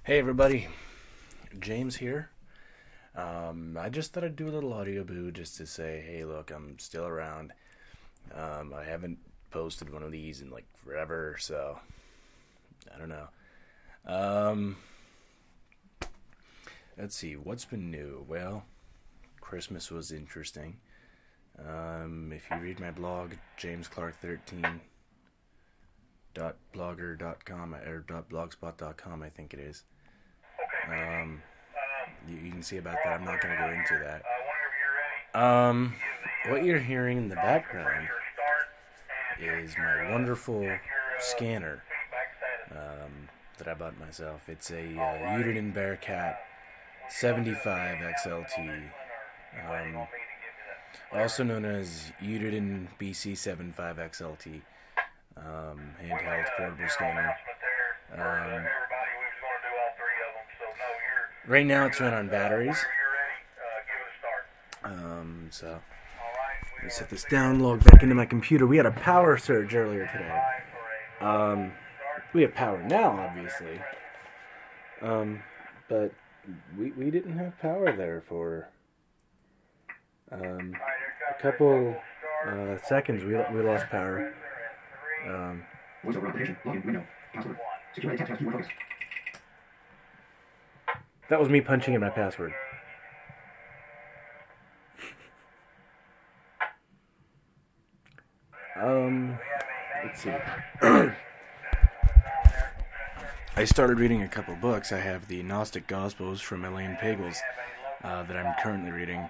Hey everybody, James here. I just thought I'd do a little audio boo just to say, hey, look, I'm still around. I haven't posted one of these in like forever, so I don't know. Um, let's see, what's been new? Well, Christmas was interesting. If you read my blog, jamesclark13.blogger.com or .blogspot.com, I think it is. You can see about that. I'm not going to go into that. What you're hearing in the background is my wonderful scanner that I bought myself. It's a Uniden Bearcat 75 XLT, also known as Uniden BC75 XLT, handheld portable scanner. Right now it's run on batteries. So let me set this down, log back into my computer. We had a power surge earlier today. We have power now, obviously. But we didn't have power there for a couple seconds. We lost power. Voiceover application. Login window. Password. Security text. More focus. That was me punching in my password. Let's see. I started reading a couple books. I have the Gnostic Gospels from Elaine Pagels that I'm currently reading.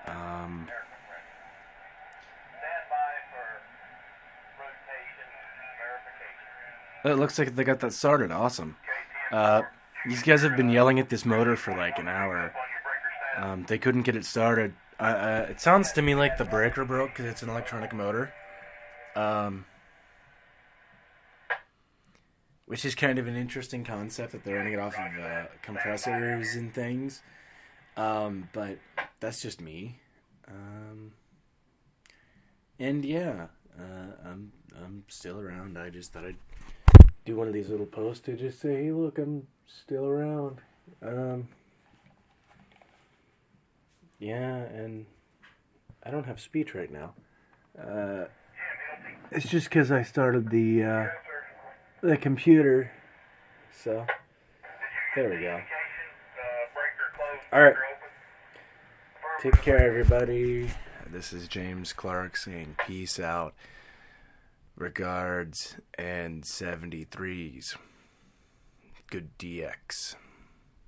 It looks like they got that started. Awesome. These guys have been yelling at this motor for like an hour. They couldn't get it started. It sounds to me like the breaker broke because it's an electronic motor. Which is kind of an interesting concept that they're running it off of compressors and things. But that's just me. And yeah, I'm still around. I just thought I'd do one of these little posts to just say, hey, look, I'm still around. Yeah, and I don't have speech right now. It's just because I started the computer. So, there we go. Alright. Take care, everybody. This is James Clark saying peace out. Regards and 73s. Good DX.